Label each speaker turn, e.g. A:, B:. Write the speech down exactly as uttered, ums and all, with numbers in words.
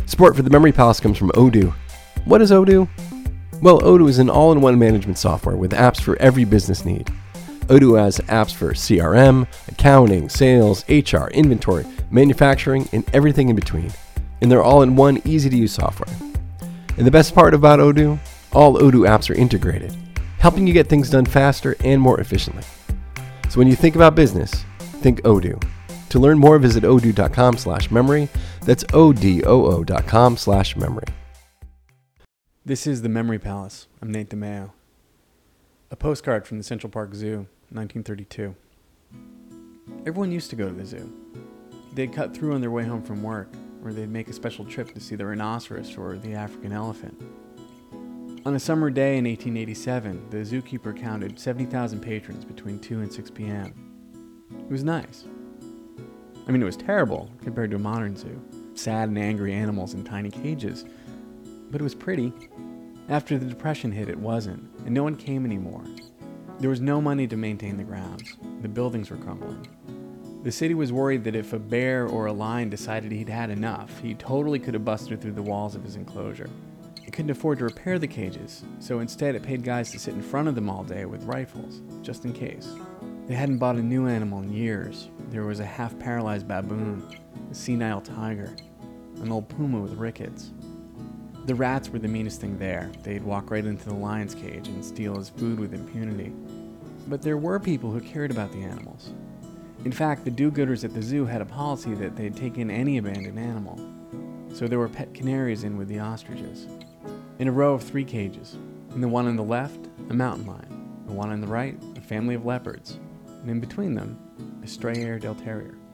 A: Support for the Memory Palace comes from Odoo. What is Odoo? Well, Odoo is an all-in-one management software with apps for every business need. Odoo has apps for C R M, accounting, sales, H R, inventory, manufacturing, and everything in between. And they're all in one easy-to-use software. And the best part about Odoo? All Odoo apps are integrated, helping you get things done faster and more efficiently. So when you think about business, think Odoo. To learn more, visit odoo.com slash memory. That's O-D-O-O dot com slash memory.
B: This is the Memory Palace. I'm Nate DeMeo. A postcard from the Central Park Zoo, nineteen thirty-two. Everyone used to go to the zoo. They'd cut through on their way home from work, or they'd make a special trip to see the rhinoceros or the African elephant. On a summer day in eighteen eighty-seven, the zookeeper counted seventy thousand patrons between two and six p.m. It was nice. I mean, it was terrible compared to a modern zoo. Sad and angry animals in tiny cages. But it was pretty. After the Depression hit, it wasn't, and no one came anymore. There was no money to maintain the grounds. The buildings were crumbling. The city was worried that if a bear or a lion decided he'd had enough, he totally could have busted through the walls of his enclosure. It couldn't afford to repair the cages, so instead it paid guys to sit in front of them all day with rifles, just in case. They hadn't bought a new animal in years. There was a half-paralyzed baboon, a senile tiger, an old puma with rickets. The rats were the meanest thing there. They'd walk right into the lion's cage and steal his food with impunity. But there were people who cared about the animals. In fact, the do-gooders at the zoo had a policy that they'd take in any abandoned animal. So there were pet canaries in with the ostriches. In a row of three cages. In the one on the left, a mountain lion. The one on the right, a family of leopards. And in between them, a stray Airedale Terrier.